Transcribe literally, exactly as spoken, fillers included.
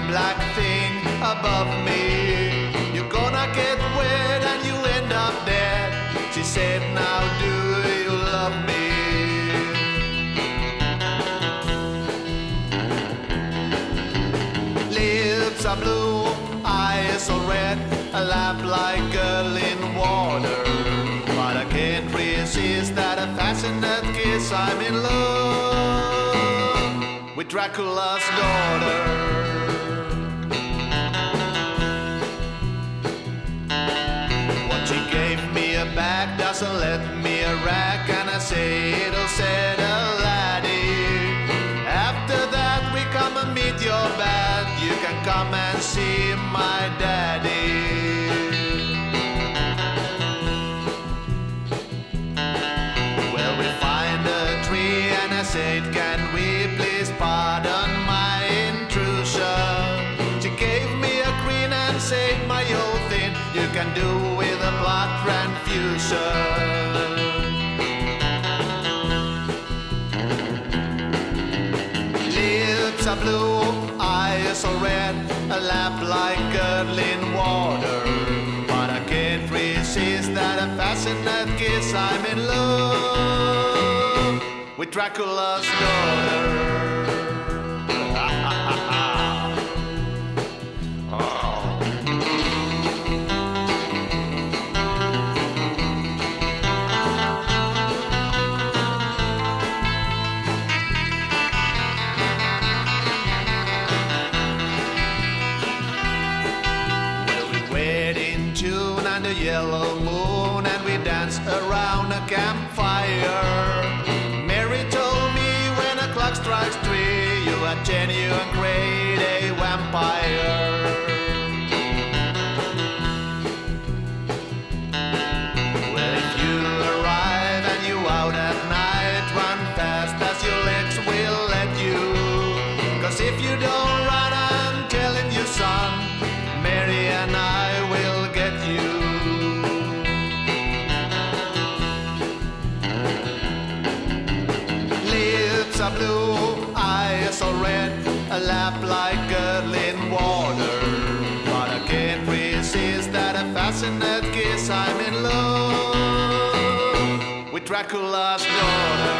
black thing above me. You're gonna get wet and you end up dead. She said, now do you love me? Lips are blue, eyes are red, a laugh like girl in water. But I can't resist that affectionate kiss. I'm in love with Dracula's daughter. What she gave me a bag doesn't let me a rack, and I say it'll set a laddie. After that we come and meet your bed. You can come and see my daddy. Well, we find a tree and I said, can we please pardon my intrusion? She gave me a green and said, my old thing, you can do with a blood transfusion. Lips are blue, eyes are red, a laugh like curdling water. But I can't resist that affectionate kiss. I'm in love with Dracula's daughter. June and a yellow moon, and we danced around a campfire. Mary told me when a clock strikes three, you are genuine great, a vampire. Well, if you arrive and you out at night, run fast as your legs will let you. Cause if you don't run, I'm telling you, son, Mary and I will get you. Lips are blue, eyes are red, a laugh like curdling water. But I can't resist that affectionate kiss. I'm in love with Dracula's daughter.